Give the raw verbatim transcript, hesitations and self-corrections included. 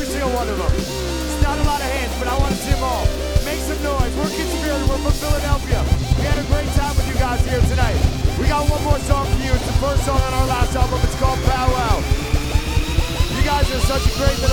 every single one of them. It's not a lot of hands, but I want to see them all. Make some noise. We're Kids of Fear. We're from Philadelphia. We had a great time with you guys here tonight. We got one more song for you. It's the first song on our last album. It's called Powwow. You guys are such a great little